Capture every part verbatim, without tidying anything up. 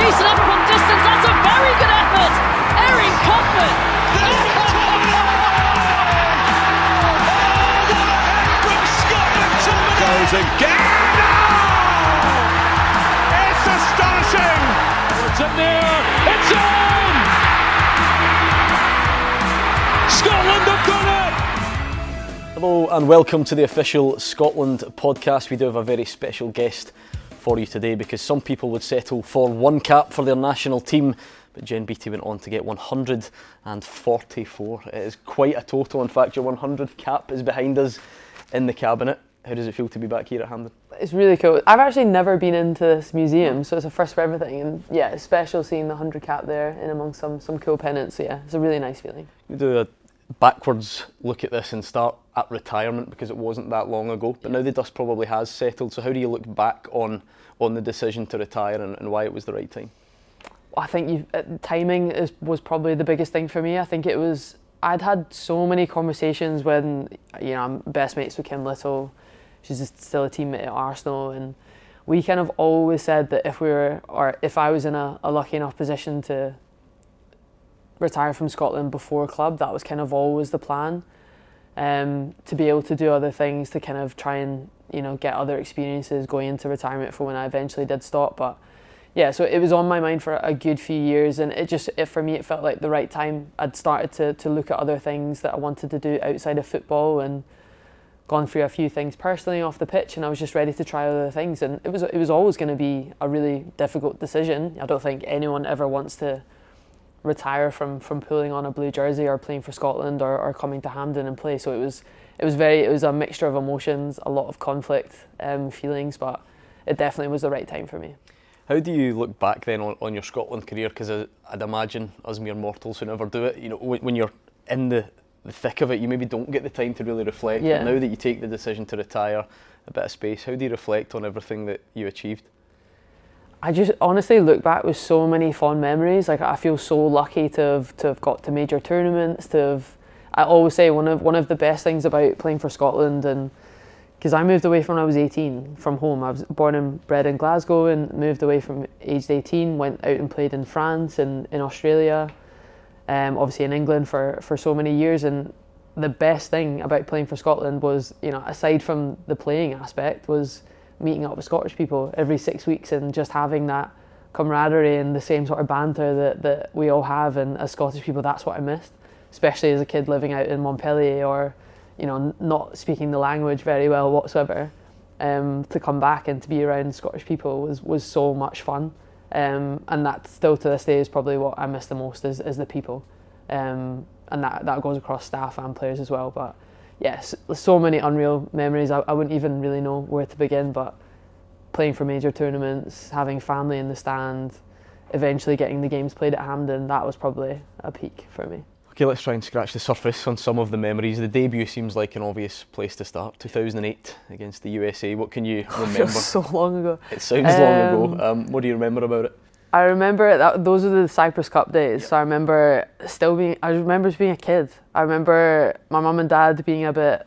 decent up from distance. That's a very good effort. Erin Cuthbert. Goes again! Oh! It's astonishing! It's in there! It's in! Scotland have done it! Hello and welcome to the official Scotland podcast. We do have a very special guest for you today because some people would settle for one cap for their national team, but Jen Beattie went on to get one hundred forty-four. It is quite a total. In fact, your one hundredth cap is behind us in the cabinet. How does it feel to be back here at Hampden? It's really cool. I've actually never been into this museum, so it's a first for everything. And yeah, it's special seeing the one hundred cap there in among some some cool pennants. So yeah, it's a really nice feeling. We do a backwards look at this and start at retirement because it wasn't that long ago, but now the dust probably has settled. So how do you look back on on the decision to retire and, and why it was the right time? I think you, uh, timing is, was probably the biggest thing for me. I think it was, I'd had so many conversations when, you know, I'm best mates with Kim Little. She's still a teammate at Arsenal, and we kind of always said that if we were, or if I was in a, a lucky enough position to retire from Scotland before club, that was kind of always the plan. Um, to be able to do other things, to kind of try and, you know, get other experiences going into retirement for when I eventually did stop. But yeah, so it was on my mind for a good few years, and it just, it, for me, it felt like the right time. I'd started to to look at other things that I wanted to do outside of football, and gone through a few things personally off the pitch, and I was just ready to try other things. And it was it was always going to be a really difficult decision. I don't think anyone ever wants to retire from from pulling on a blue jersey or playing for Scotland or, or coming to Hampden and play. So it was it was very it was a mixture of emotions, a lot of conflict, um, feelings, but it definitely was the right time for me. How do you look back then on, on your Scotland career? Because I'd imagine us mere mortals who never do it, you know, when, when you're in the the thick of it, you maybe don't get the time to really reflect. Yeah. But now that you take the decision to retire, a bit of space, how do you reflect on everything that you achieved? I just honestly look back with so many fond memories. Like, I feel so lucky to have to have got to major tournaments, to have, I always say one of one of the best things about playing for Scotland, and because I moved away from when I was eighteen from home. I was born and bred in Glasgow and moved away from aged eighteen, went out and played in France and in Australia. Um, obviously in England for, for so many years, and the best thing about playing for Scotland was, you know, aside from the playing aspect, was meeting up with Scottish people every six weeks and just having that camaraderie and the same sort of banter that, that we all have. And as Scottish people, that's what I missed, especially as a kid living out in Montpellier or, you know, not speaking the language very well whatsoever. Um, to come back and to be around Scottish people was, was so much fun. Um, and that still to this day is probably what I miss the most, is, is the people. Um, and that, that goes across staff and players as well. But yes, so many unreal memories. I, I wouldn't even really know where to begin, but playing for major tournaments, having family in the stand, eventually getting the games played at Hampden, that was probably a peak for me. Okay, let's try and scratch the surface on some of the memories. The debut seems like an obvious place to start. two thousand eight against the U S A. What can you remember? It feels so long ago. It sounds um, long ago. Um, what do you remember about it? I remember that those are the Cyprus Cup days. Yep. So I remember still being. I remember being a kid. I remember my mum and dad being a bit.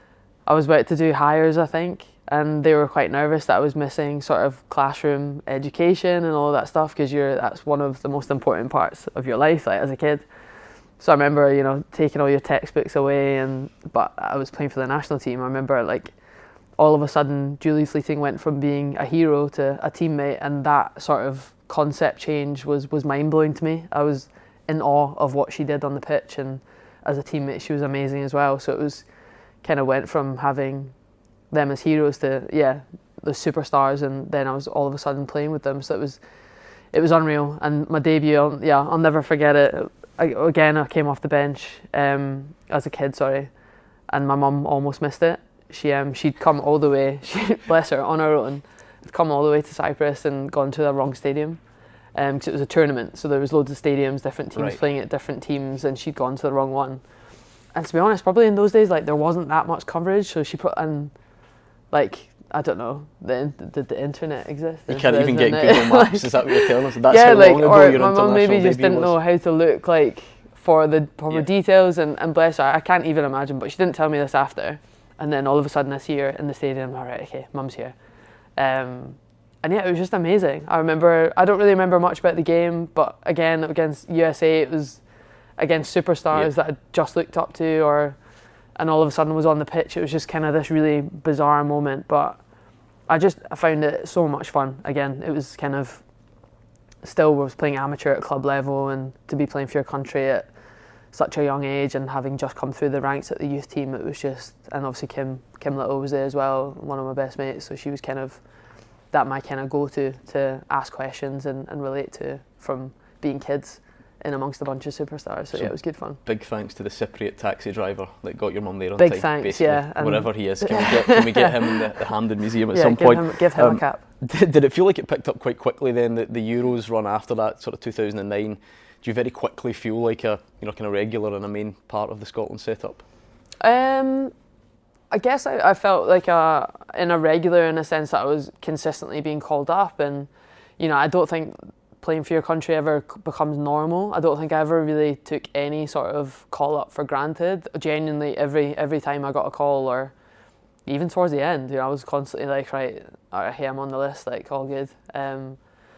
I was about to do hires, I think, and they were quite nervous that I was missing sort of classroom education and all that stuff, because you're that's one of the most important parts of your life, like as a kid. So I remember, you know, taking all your textbooks away, and but I was playing for the national team. I remember, like, all of a sudden, Julie Fleeting went from being a hero to a teammate, and that sort of concept change was was mind blowing to me. I was in awe of what she did on the pitch, and as a teammate, she was amazing as well. So it was kind of went from having them as heroes to yeah, the superstars, and then I was all of a sudden playing with them. So it was it was unreal, and my debut, yeah, I'll never forget it. I, again, I came off the bench um, as a kid, sorry, and my mum almost missed it. She um she'd come all the way, she, bless her, on her own, had come all the way to Cyprus and gone to the wrong stadium, because um, it was a tournament, so there was loads of stadiums, different teams right. playing at different teams, and she'd gone to the wrong one. And to be honest, probably in those days, like, there wasn't that much coverage, so she put and like. I don't know, the, did the internet exist? You can't the even internet? get Google Maps, like, is that what you're telling us? That's yeah, how like, long ago or your my mum maybe just didn't was. know how to look, like, for the proper yeah. details, and, and bless her, I can't even imagine, but she didn't tell me this after. And then all of a sudden I see her in the stadium, all right, okay, mum's here. Um, and yeah, it was just amazing. I remember, I don't really remember much about the game, but again, against U S A, it was against superstars yeah. that I just looked up to, or and all of a sudden was on the pitch. It was just kind of this really bizarre moment, but I just I found it so much fun. Again, it was kind of, still was playing amateur at club level, and to be playing for your country at such a young age and having just come through the ranks at the youth team, it was just, and obviously Kim Kim Little was there as well, one of my best mates, so she was kind of that my kind of go-to to ask questions and, and relate to from being kids in amongst a bunch of superstars. So, so yeah, it was good fun. Big thanks to the Cypriot taxi driver that got your mum there on big time. Thanks, basically. yeah. Wherever he is, can we get, can we get him in the, the Hampden Museum at yeah, some give point? Him, give him um, a cap. Did, did it feel like it picked up quite quickly then, the, the Euros run after that, sort of two thousand nine? Do you very quickly feel like a you know kind of regular and a main part of the Scotland setup? Um, I guess I, I felt like a in a regular in a sense that I was consistently being called up, and you know I don't think playing for your country ever becomes normal. I don't think I ever really took any sort of call up for granted. Genuinely, every every time I got a call, or even towards the end, you know, I was constantly like, right, all right, hey, I'm on the list, like all good. Um,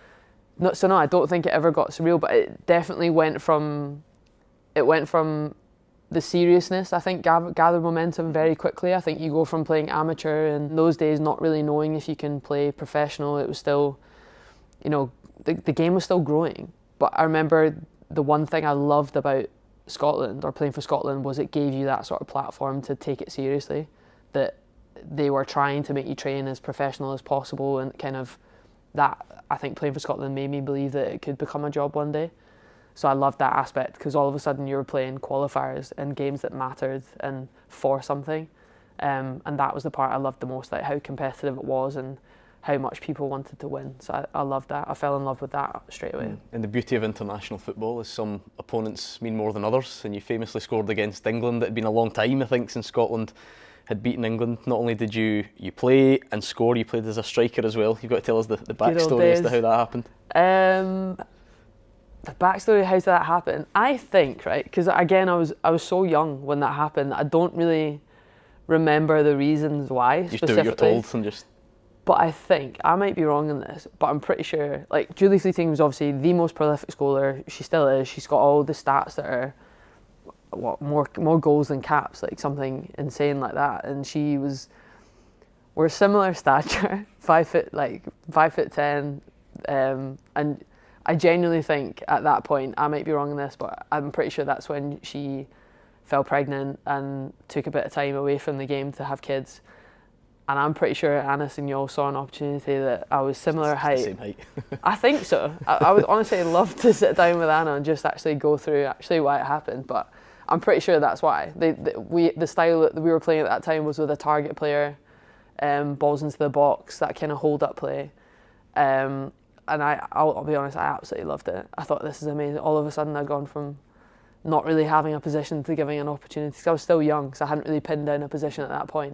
no, so no, I don't think it ever got surreal, but it definitely went from it went from the seriousness, I think, gathered momentum very quickly. I think you go from playing amateur in those days, not really knowing if you can play professional. It was still, you know, the, the game was still growing. But I remember the one thing I loved about Scotland, or playing for Scotland, was it gave you that sort of platform to take it seriously, that they were trying to make you train as professional as possible, and kind of that, I think playing for Scotland made me believe that it could become a job one day. So I loved that aspect, because all of a sudden you were playing qualifiers and games that mattered and for something, um, and that was the part I loved the most, like how competitive it was and how much people wanted to win. So I, I loved that. I fell in love with that straight away. And the beauty of international football is some opponents mean more than others, and you famously scored against England. It had been a long time, I think, since Scotland had beaten England. Not only did you you play and score, you played as a striker as well. You've got to tell us the, the backstory as to how that happened. Um, the backstory, how did that happen? I think, right, because again, I was I was so young when that happened. I don't really remember the reasons why. You just do what you're told and just. But I think, I might be wrong in this, but I'm pretty sure, like, Julie Fleeting was obviously the most prolific scorer. She still is. She's got all the stats that are, what, more more goals than caps, like something insane like that. And she was, we're similar stature, five foot, like, five foot ten. Um, and I genuinely think at that point, I might be wrong in this, but I'm pretty sure that's when she fell pregnant and took a bit of time away from the game to have kids. And I'm pretty sure Anna Signol saw an opportunity that I was similar height. The same height. I think so. I, I would honestly love to sit down with Anna and just actually go through actually why it happened, but I'm pretty sure that's why. They, they, we, the style that we were playing at that time was with a target player, um, balls into the box, that kind of hold-up play. Um, and I, I'll, I'll be honest, I absolutely loved it. I thought, this is amazing. All of a sudden I'd gone from not really having a position to giving an opportunity, because I was still young, so I hadn't really pinned down a position at that point.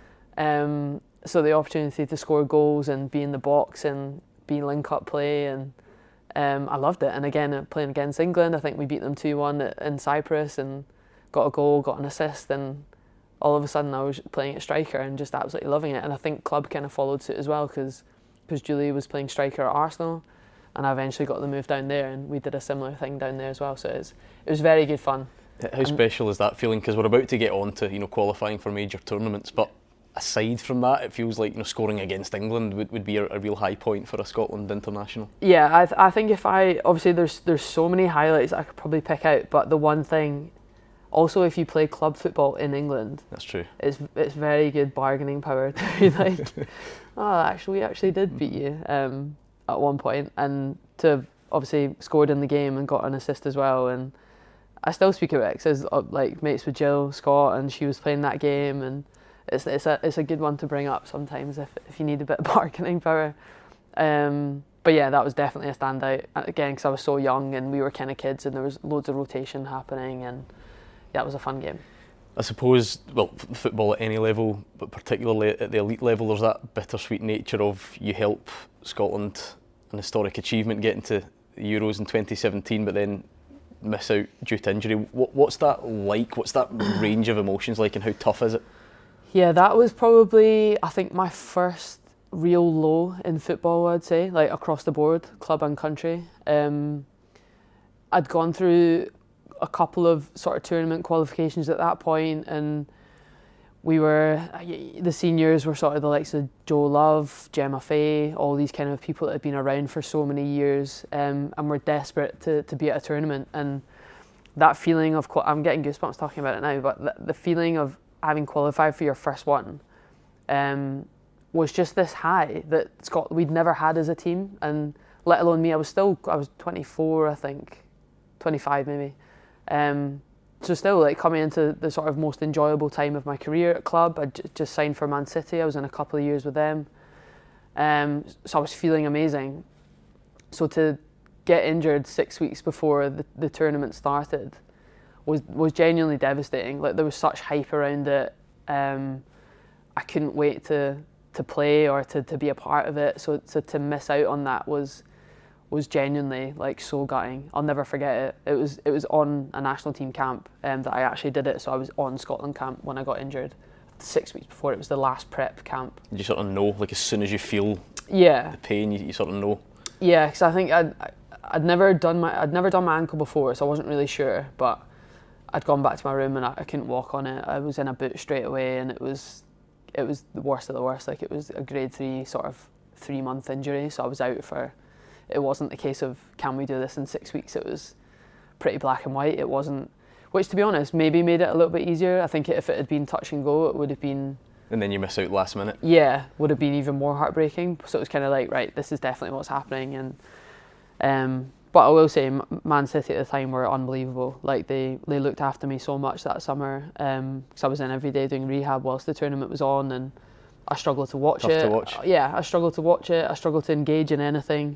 Um, so the opportunity to score goals and be in the box and be link-up play, and um, I loved it. And again, playing against England, I think we beat them two one in Cyprus and got a goal, got an assist, and all of a sudden I was playing at striker and just absolutely loving it. And I think club kind of followed suit as well, because because Julie was playing striker at Arsenal, and I eventually got the move down there, and we did a similar thing down there as well. So it was, it was very good fun. How um, special is that feeling? Because we're about to get on to you know qualifying for major tournaments, but aside from that, it feels like you know scoring against England would, would be a, a real high point for a Scotland international. Yeah, I th- I think if I obviously there's there's so many highlights I could probably pick out, but the one thing, also if you play club football in England, that's true. It's it's very good bargaining power to be like, oh, actually we actually did beat you um, at one point, and to have obviously scored in the game and got an assist as well. And I still speak about it because I was like mates with Jill Scott, and she was playing that game, and It's it's a it's a good one to bring up sometimes if if you need a bit of bargaining power. Um, but yeah, that was definitely a standout again, because I was so young and we were kind of kids, and there was loads of rotation happening, and yeah, it was a fun game. I suppose, well, f- football at any level, but particularly at the elite level, there's that bittersweet nature of you help Scotland, an historic achievement, getting to the Euros in twenty seventeen, but then miss out due to injury. What what's that like? What's that range of emotions like, and how tough is it? Yeah, that was probably, I think, my first real low in football, I'd say, like across the board, club and country. Um, I'd gone through a couple of sort of tournament qualifications at that point, and we were, the seniors were sort of the likes of Joe Love, Gemma Fay, all these kind of people that had been around for so many years, um, and were desperate to, to be at a tournament. And that feeling of, I'm getting goosebumps talking about it now, but the, the feeling of having qualified for your first one um, was just this high that Scotland, we'd never had as a team, and let alone me, I was still, I was twenty-four, I think, twenty-five maybe. Um, so still, like, coming into the sort of most enjoyable time of my career at club. I j- just signed for Man City. I was in a couple of years with them. Um, so I was feeling amazing. So to get injured six weeks before the, the tournament started was was genuinely devastating. Like, there was such hype around it. Um, I couldn't wait to to play or to, to be a part of it. So, so to miss out on that was was genuinely, like, so gutting. I'll never forget it. It was it was on a national team camp um, that I actually did it. So I was on Scotland camp when I got injured. Six weeks before, it was the last prep camp. Did you sort of know, like, as soon as you feel yeah the pain, you, you sort of know? Yeah, because I think I'd I'd never done my I'd never done my ankle before, so I wasn't really sure. But I'd gone back to my room and I, I couldn't walk on it. I was in a boot straight away, and it was it was the worst of the worst. Like, it was a grade three sort of three month injury, so I was out for. It wasn't the case of, can we do this in six weeks? It was pretty black and white. It wasn't, which, to be honest, maybe made it a little bit easier. I think if it had been touch and go, it would have been. And then you miss out last minute. Yeah, would have been even more heartbreaking. So it was kind of like, right, this is definitely what's happening. And um, but I will say, Man City at the time were unbelievable. Like, they, they looked after me so much that summer, because um, I was in every day doing rehab whilst the tournament was on, and I struggled to watch Tough it. to watch. Yeah, I struggled to watch it. I struggled to engage in anything.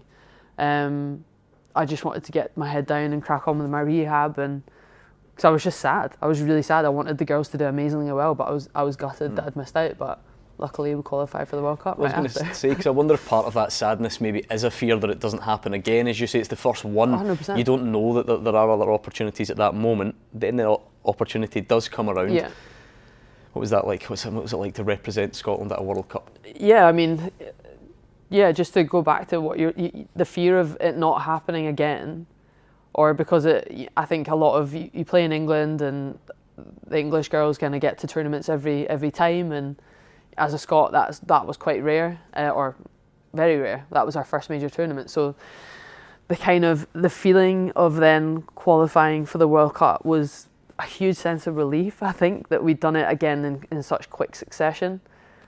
Um, I just wanted to get my head down and crack on with my rehab, and because I was just sad. I was really sad. I wanted the girls to do amazingly well, but I was I was gutted mm. that I'd missed out. But luckily, we qualified for the World Cup. I was right going to say, because I wonder if part of that sadness maybe is a fear that it doesn't happen again. As you say, it's the first one. one hundred percent. You don't know that there are other opportunities at that moment. Then the opportunity does come around. Yeah. What was that like? What was it, what was it like to represent Scotland at a World Cup? Yeah, I mean. Yeah, just to go back to what you're, you, the fear of it not happening again, or because it, I think a lot of you, you play in England, and the English girls kind of get to tournaments every every time, and as a Scot, that's that was quite rare, uh, or very rare. That was our first major tournament, so the kind of the feeling of then qualifying for the World Cup was a huge sense of relief. I think that we'd done it again in, in such quick succession.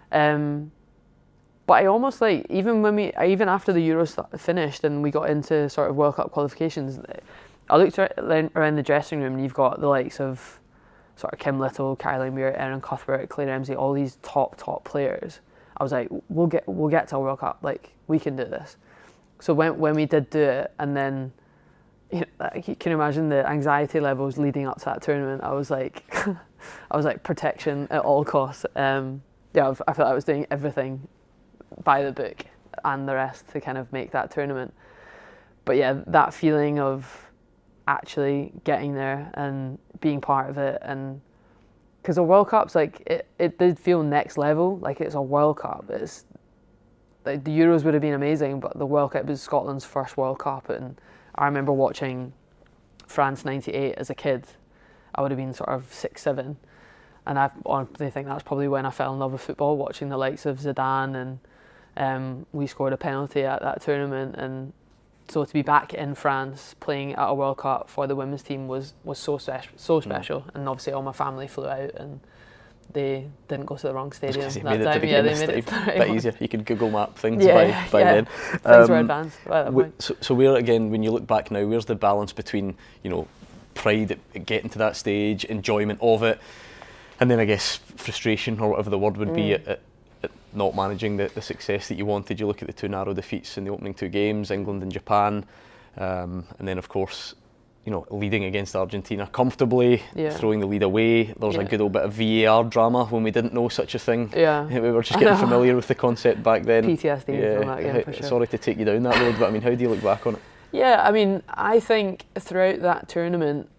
Um, But I almost like, even when we, even after the Euros finished and we got into sort of World Cup qualifications, I looked around the dressing room and you've got the likes of sort of Kim Little, Caroline Muir, Erin Cuthbert, Claire Ramsey, all these top, top players. I was like, we'll get we'll get to a World Cup, like, we can do this. So when when we did do it, and then, you know, like, you can imagine the anxiety levels leading up to that tournament. I was like, I was like, protection at all costs. Um, yeah, I felt like I was doing everything by the book and the rest to kind of make that tournament. But yeah, that feeling of actually getting there and being part of it, and because the World Cup's like, it, it did feel next level. Like, it's a World Cup. It's like, the Euros would have been amazing, but the World Cup was Scotland's first World Cup, and I remember watching France ninety-eight as a kid. I would have been sort of six, seven, and I honestly think that's probably when I fell in love with football, watching the likes of Zidane, and Um, we scored a penalty at that tournament, and so to be back in France playing at a World Cup for the women's team was, was so special, so special. Mm. And obviously all my family flew out, and they didn't go to the wrong stadium that made time. It yeah, they made it a bit easier. You could Google map things yeah, by, by yeah. then. Things um, were advanced by that we, point. So, so where, again, when you look back now, where's the balance between, you know, pride at getting to that stage, enjoyment of it, and then I guess frustration, or whatever the word would mm. be, at, at at not managing the, the success that you wanted? You look at the two narrow defeats in the opening two games, England and Japan, um, and then of course, you know, leading against Argentina comfortably, yeah. throwing the lead away. There was yeah. a good old bit of V A R drama when we didn't know such a thing. Yeah, we were just getting familiar with the concept back then. P T S D yeah. from that game, for sure. Sorry to take you down that road, but I mean, how do you look back on it? Yeah, I mean, I think throughout that tournament,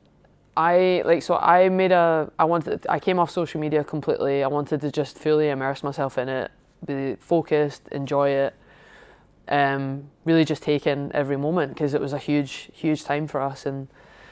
I like so I made a I wanted I came off social media completely. I wanted to just fully immerse myself in it. be focused, enjoy it, um, really just take in every moment, because it was a huge, huge time for us. And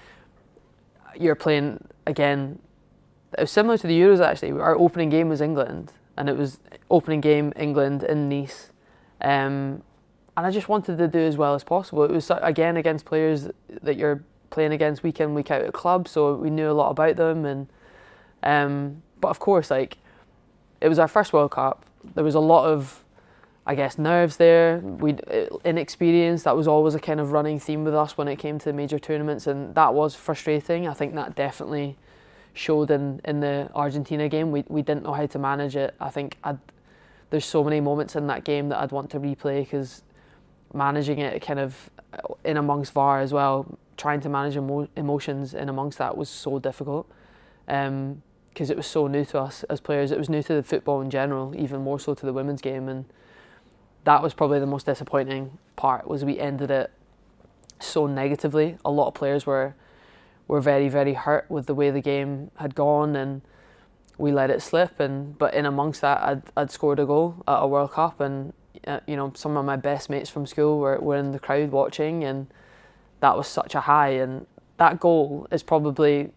you're playing, again, it was similar to the Euros actually. Our opening game was England, and it was opening game England in Nice. Um, and I just wanted to do as well as possible. It was, again, against players that you're playing against week in, week out at clubs, so we knew a lot about them. And um, but of course, like, it was our first World Cup. There was a lot of, I guess, nerves there. We inexperience. That was always a kind of running theme with us when it came to the major tournaments, and that was frustrating. I think that definitely showed in, in the Argentina game. We we didn't know how to manage it. I think I'd, there's so many moments in that game that I'd want to replay, because managing it kind of in amongst V A R as well, trying to manage emo- emotions in amongst that was so difficult. Um, because it was so new to us as players. It was new to the football in general, even more so to the women's game, and that was probably the most disappointing part, was we ended it so negatively. A lot of players were were very, very hurt with the way the game had gone, and we let it slip. And but in amongst that, I'd, I'd scored a goal at a World Cup, and uh, you know, some of my best mates from school were, were in the crowd watching, and that was such a high. And that goal is probably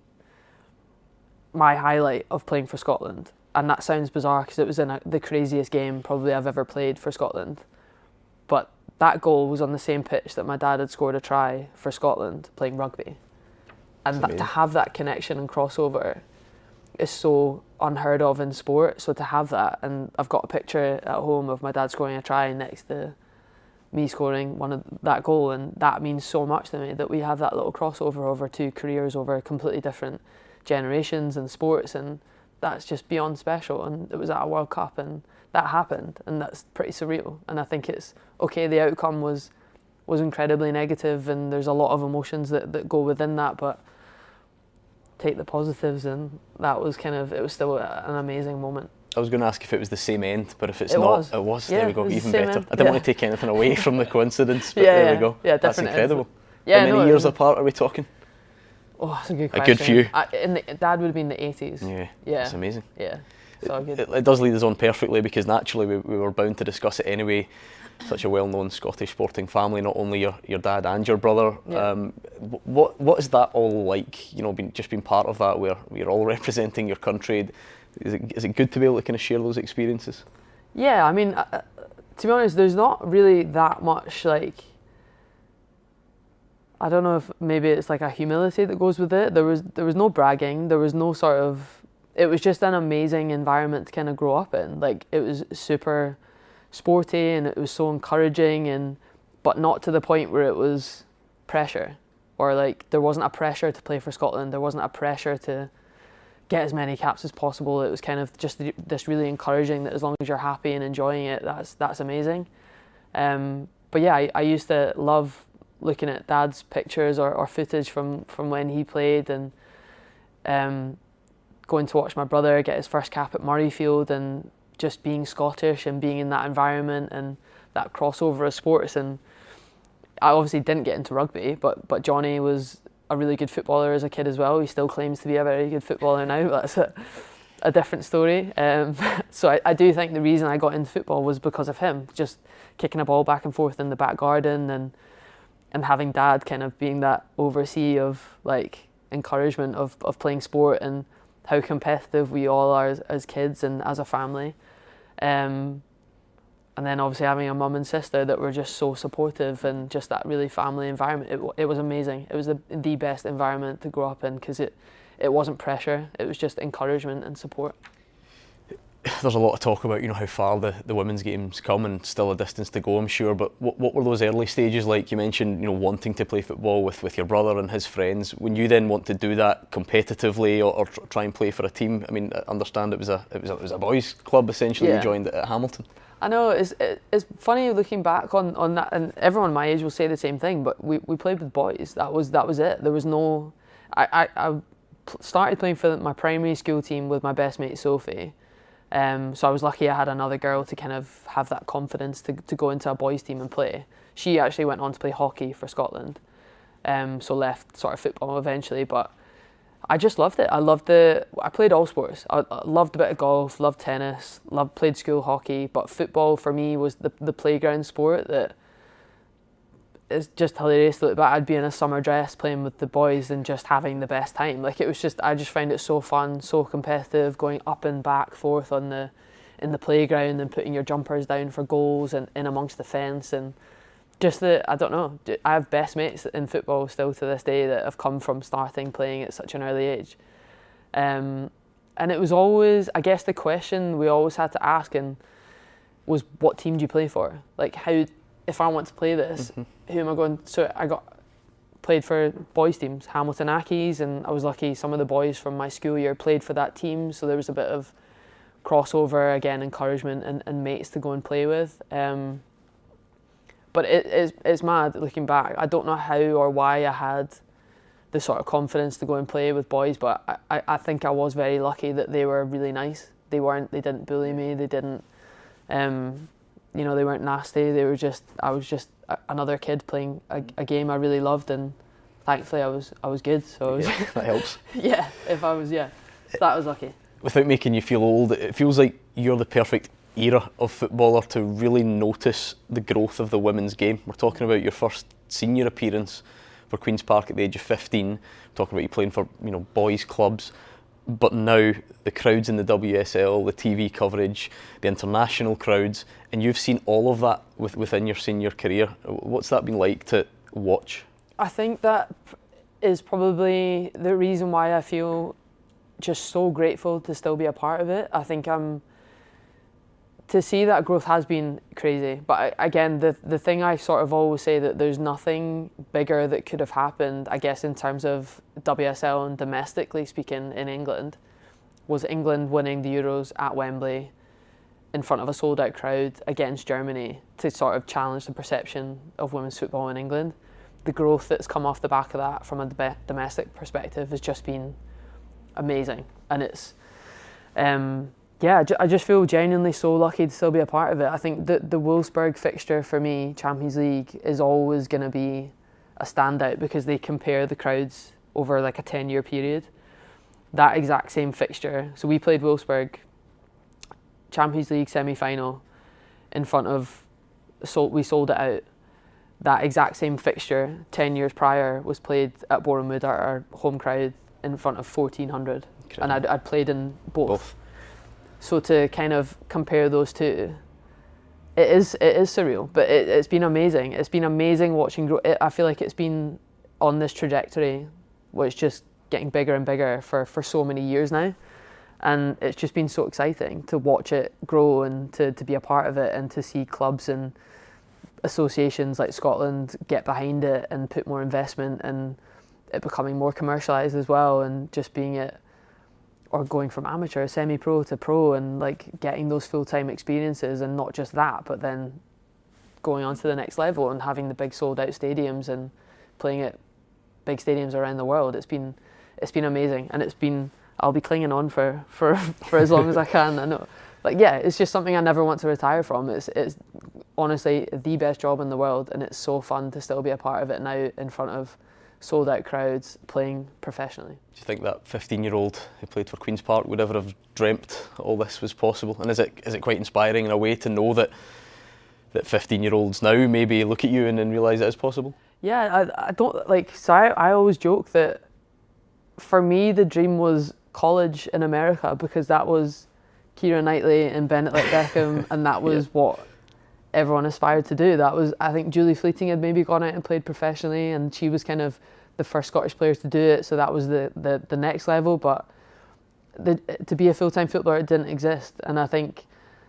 my highlight of playing for Scotland. And that sounds bizarre, because it was in a, the craziest game probably I've ever played for Scotland. But that goal was on the same pitch that my dad had scored a try for Scotland playing rugby. And that, to have that connection and crossover is so unheard of in sport. So to have that, and I've got a picture at home of my dad scoring a try next to me scoring one of that goal, and that means so much to me, that we have that little crossover over two careers, over completely different generations and sports, and that's just beyond special. And it was at a World Cup, and that happened, and that's pretty surreal. And I think it's okay, the outcome was was incredibly negative, and there's a lot of emotions that, that go within that, but take the positives, and that was kind of, it was still an amazing moment. I was going to ask if it was the same end, but if it's It not, was. it was. Yeah, There we go, it was the even same better. end. I didn't Yeah. want to take anything away from the coincidence, but Yeah, there yeah. we go. Yeah, That's different incredible. Yeah, How many no, it years was- apart are we talking? Oh, that's a good A question. good few. I, in the, Dad would have been the eighties. Yeah, Yeah. it's amazing. Yeah. So good. It, it does lead us on perfectly, because naturally we, we were bound to discuss it anyway. Such a well-known Scottish sporting family, not only your, your dad and your brother. Yeah. Um, wh- what what is that all like? You know, being, just being part of that, where you're all representing your country. Is it is it good to be able to kind of share those experiences? Yeah, I mean, uh, to be honest, there's not really that much, like, I don't know if maybe it's like a humility that goes with it. There was there was no bragging. There was no sort of, it was just an amazing environment to kind of grow up in. Like, it was super sporty, and it was so encouraging, and but not to the point where it was pressure, or like there wasn't a pressure to play for Scotland. There wasn't a pressure to get as many caps as possible. It was kind of just this really encouraging that as long as you're happy and enjoying it, that's that's amazing. Um, but yeah, I, I used to love looking at Dad's pictures or, or footage from, from when he played, and um, going to watch my brother get his first cap at Murrayfield, and just being Scottish and being in that environment and that crossover of sports. And I obviously didn't get into rugby, but but Johnny was a really good footballer as a kid as well. He still claims to be a very good footballer now, but that's a, a different story. Um, so I, I do think the reason I got into football was because of him, just kicking a ball back and forth in the back garden, and and having Dad kind of being that oversee of like encouragement of, of playing sport, and how competitive we all are as, as kids and as a family. Um, and then obviously having a mum and sister that were just so supportive, and just that really family environment. It, it was amazing. It was the, the best environment to grow up in, because it, it wasn't pressure. It was just encouragement and support. There's a lot of talk about, you know, how far the, the women's game's come, and still a distance to go, I'm sure. But what what were those early stages like? You mentioned, you know, wanting to play football with, with your brother and his friends. When you then want to do that competitively, or, or tr- try and play for a team, I mean, I understand it was a it was a, it was a boys' club essentially. Yeah. You joined at Hamilton. I know, it's it, it's funny looking back on, on that, and everyone my age will say the same thing, but we, we played with boys. That was that was it. There was no... I, I, I started playing for my primary school team with my best mate Sophie. Um, so I was lucky I had another girl to kind of have that confidence to, to go into a boys' team and play. She actually went on to play hockey for Scotland, um, so left sort of football eventually, but I just loved it. I loved the. I played all sports. I, I loved a bit of golf, loved tennis, loved played school hockey. But football for me was the the playground sport that is just hilarious to look back. I'd be in a summer dress playing with the boys and just having the best time. Like it was just. I just found it so fun, so competitive, going up and back, forth on the, in the playground and putting your jumpers down for goals and in amongst the fence and. Just that, I don't know, I have best mates in football still to this day that have come from starting playing at such an early age. Um, and it was always, I guess the question we always had to ask and was, what team do you play for? Like how, if I want to play this, mm-hmm. who am I going, so I got played for boys teams, Hamilton Accies, and I was lucky some of the boys from my school year played for that team, so there was a bit of crossover, again, encouragement and, and mates to go and play with. Um, But it, it's, it's mad looking back. I don't know how or why I had the sort of confidence to go and play with boys, but I, I think I was very lucky that they were really nice. They weren't, they didn't bully me, they didn't, um, you know, they weren't nasty. They were just, I was just a, another kid playing a, a game I really loved, and thankfully I was I was good. So I was, yeah, that helps. yeah, if I was, yeah, so that was lucky. Without making you feel old, it feels like you're the perfect era of footballer to really notice the growth of the women's game. We're talking about your first senior appearance for Queen's Park at the age of fifteen. We're talking about you playing for, you know, boys clubs, but now the crowds in the W S L, the T V coverage, the international crowds, and you've seen all of that with, within your senior career. What's that been like to watch? I think that is probably the reason why I feel just so grateful to still be a part of it. I think I'm to see that growth has been crazy, but again, the the thing I sort of always say that there's nothing bigger that could have happened, I guess, in terms of W S L and domestically speaking in England, was England winning the Euros at Wembley in front of a sold out crowd against Germany to sort of challenge the perception of women's football in England. The growth that's come off the back of that from a domestic perspective has just been amazing, and it's um yeah, I just feel genuinely so lucky to still be a part of it. I think the, the Wolfsburg fixture for me, Champions League, is always going to be a standout because they compare the crowds over like a ten-year period. That exact same fixture. So we played Wolfsburg, Champions League semi-final, in front of, sold, we sold it out. That exact same fixture, ten years prior, was played at Boreham Wood, our, our home crowd, in front of fourteen hundred. Okay. And I'd, I'd played in both. both. So to kind of compare those two, it is it is surreal, but it, it's been amazing. It's been amazing watching grow. It, I feel like it's been on this trajectory where it's just getting bigger and bigger for, for so many years now. And it's just been so exciting to watch it grow and to, to be a part of it and to see clubs and associations like Scotland get behind it and put more investment and it becoming more commercialised as well, and just being it, or going from amateur, semi-pro to pro, and like getting those full-time experiences, and not just that, but then going on to the next level and having the big sold-out stadiums and playing at big stadiums around the world. It's been, it's been amazing, and it's been. I'll be clinging on for, for, for as long as I can. I know, like yeah, it's just something I never want to retire from. It's it's honestly the best job in the world, and it's so fun to still be a part of it now in front of sold out crowds playing professionally. Do you think that fifteen year old who played for Queen's Park would ever have dreamt all this was possible? And is it is it quite inspiring in a way to know that that fifteen year olds now maybe look at you and, and realise it is possible? Yeah, I, I don't like, so I, I always joke that for me the dream was college in America, because that was Keira Knightley and Bennett like Beckham and that was yeah. what everyone aspired to do. That was, I think Julie Fleeting had maybe gone out and played professionally, and she was kind of the first Scottish player to do it, so that was the, the, the next level. But the, to be a full-time footballer, it didn't exist. And I think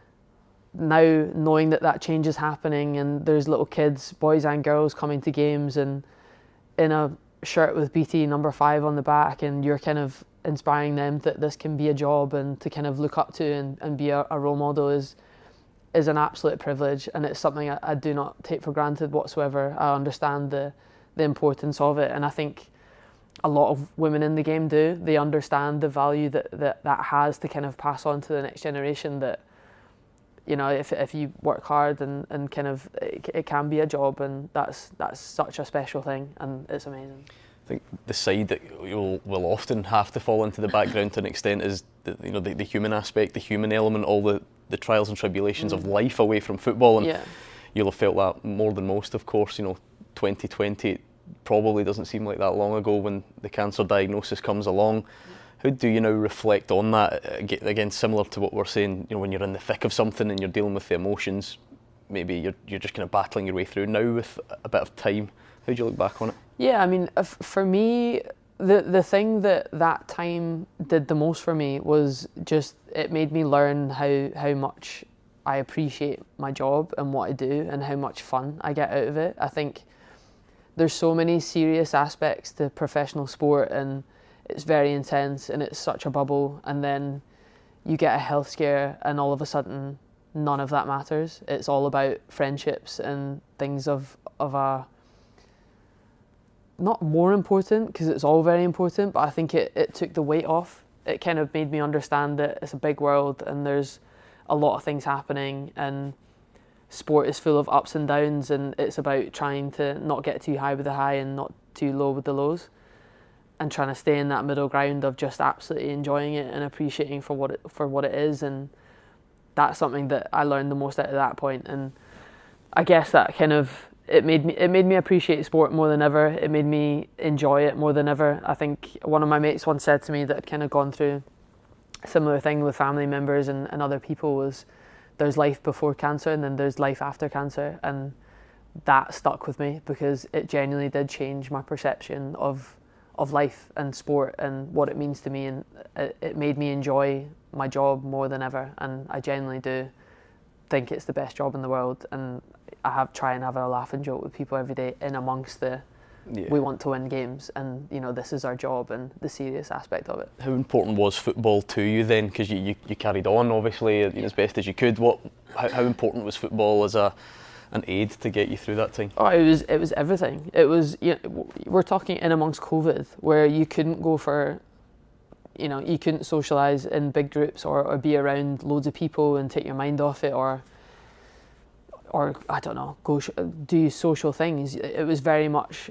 now, knowing that that change is happening and there's little kids, boys and girls, coming to games and in a shirt with B T number five on the back, and you're kind of inspiring them that this can be a job and to kind of look up to and, and be a, a role model is is an absolute privilege, and it's something I, I do not take for granted whatsoever. I understand the the importance of it, and I think a lot of women in the game do. They understand the value that that, that has to kind of pass on to the next generation, that, you know, if if you work hard and, and kind of it, it can be a job, and that's that's such a special thing, and it's amazing. I think the side that you'll will often have to fall into the background to an extent is the, you know the, the human aspect, the human element, all the, the trials and tribulations mm. of life away from football, and yeah. you'll have felt that more than most, of course. You know, twenty twenty probably doesn't seem like that long ago when the cancer diagnosis comes along. How do you now reflect on that? Again, similar to what we're saying, you know, when you're in the thick of something and you're dealing with the emotions, maybe you're you're just kind of battling your way through. Now with a bit of time, how do you look back on it? Yeah, I mean, for me, the the thing that that time did the most for me was just it made me learn how how much I appreciate my job and what I do and how much fun I get out of it. I think there's so many serious aspects to professional sport, and it's very intense and it's such a bubble, and then you get a health scare and all of a sudden none of that matters. It's all about friendships and things of of a not more important, because it's all very important, but I think it, it took the weight off. It kind of made me understand that it's a big world and there's a lot of things happening, and sport is full of ups and downs, and it's about trying to not get too high with the high and not too low with the lows, and trying to stay in that middle ground of just absolutely enjoying it and appreciating for what it for what it is. And that's something that I learned the most out of that point. And I guess that kind of it made me it made me appreciate sport more than ever. It made me enjoy it more than ever. I think one of my mates once said to me that had kind of gone through a similar thing with family members and, and other people was, there's life before cancer and then there's life after cancer. And that stuck with me because it genuinely did change my perception of of life and sport and what it means to me, and it, it made me enjoy my job more than ever. And I genuinely do think it's the best job in the world, and I have try and have a laugh and joke with people every day in amongst the yeah. we want to win games, and you know, this is our job and the serious aspect of it. How important was football to you then? Because you, you, you carried on obviously yeah. as best as you could. What how, how important was football as a an aid to get you through that time? Oh, it was it was everything. It was, you know, we're talking in amongst COVID, where you couldn't go for, you know, you couldn't socialise in big groups or, or be around loads of people and take your mind off it, or or I don't know, go sh- do social things. It was very much,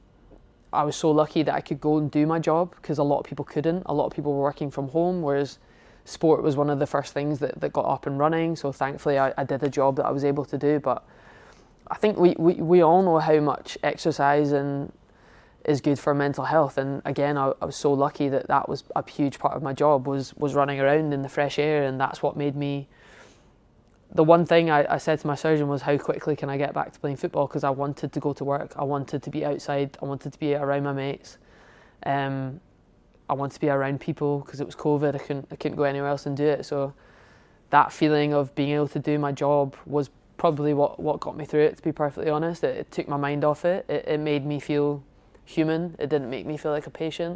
I was so lucky that I could go and do my job because a lot of people couldn't. A lot of people were working from home, whereas sport was one of the first things that, that got up and running. So thankfully I, I did a job that I was able to do. But I think we, we, we all know how much exercise and is good for mental health. And again, I, I was so lucky that that was a huge part of my job, was was running around in the fresh air. And that's what made me, the one thing I, I said to my surgeon was, how quickly can I get back to playing football? Because I wanted to go to work. I wanted to be outside. I wanted to be around my mates. Um, I wanted to be around people because it was COVID. I couldn't, I couldn't go anywhere else and do it. So that feeling of being able to do my job was probably what, what got me through it, to be perfectly honest. It, it took my mind off it. it. It made me feel human. It didn't make me feel like a patient.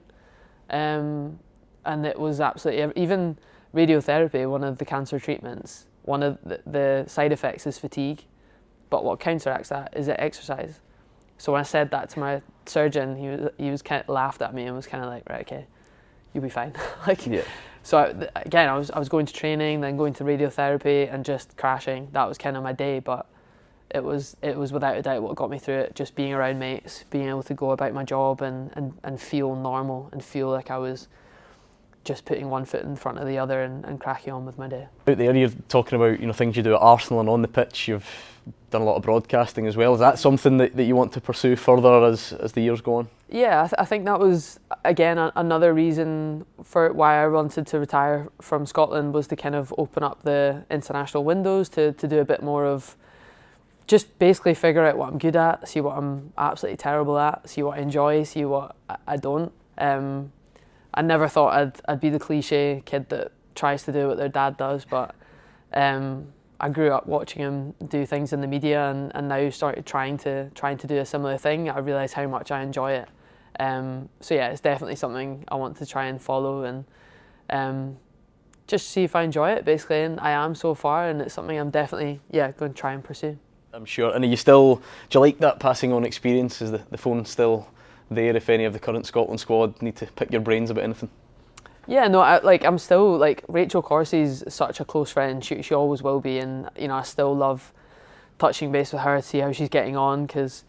Um, and it was absolutely, even radiotherapy, one of the cancer treatments, one of the, the side effects is fatigue. But what counteracts that is it exercise. So when I said that to my surgeon, he was he was kind of laughed at me and was kind of like, right, okay, you'll be fine. like, yeah. So I, again, I was I was going to training, then going to radiotherapy, and just crashing. That was kind of my day, but it was it was without a doubt what got me through it. Just being around mates, being able to go about my job and, and, and feel normal and feel like I was just putting one foot in front of the other and, and cracking on with my day. Out there, you're talking about, you know, things you do at Arsenal and on the pitch. You've done a lot of broadcasting as well. Is that something that, that you want to pursue further as as the years go on? Yeah, I, th- I think that was, again, a- another reason for why I wanted to retire from Scotland, was to kind of open up the international windows to, to do a bit more of just basically figure out what I'm good at, see what I'm absolutely terrible at, see what I enjoy, see what I, I don't. Um, I never thought I'd I'd be the cliche kid that tries to do what their dad does, but um, I grew up watching him do things in the media, and, and now started trying to trying to do a similar thing. I realise how much I enjoy it. Um, so yeah, it's definitely something I want to try and follow, and um, just see if I enjoy it basically. And I am so far, and it's something I'm definitely yeah going to try and pursue. I'm sure. And are you still, do you like that passing on experience? Is the, the phone still there if any of the current Scotland squad need to pick your brains about anything? Yeah, no, I, like I'm still, like, Rachel Corsy's such a close friend. She she always will be, and you know, I still love touching base with her to see how she's getting on, because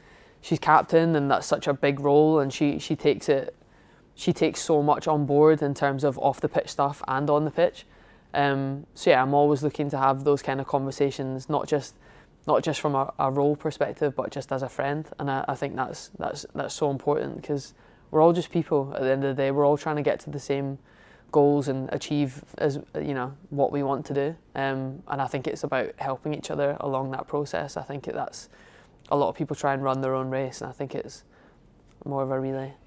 she's captain, and that's such a big role, and she she takes it she takes so much on board in terms of off the pitch stuff and on the pitch. Um, so yeah, I'm always looking to have those kind of conversations, not just not just from a, a role perspective, but just as a friend. And I, I think that's that's that's so important, because we're all just people at the end of the day. We're all trying to get to the same goals and achieve, as you know, what we want to do. Um, and I think it's about helping each other along that process. I think it, that's a lot of people try and run their own race, and I think it's more of a relay.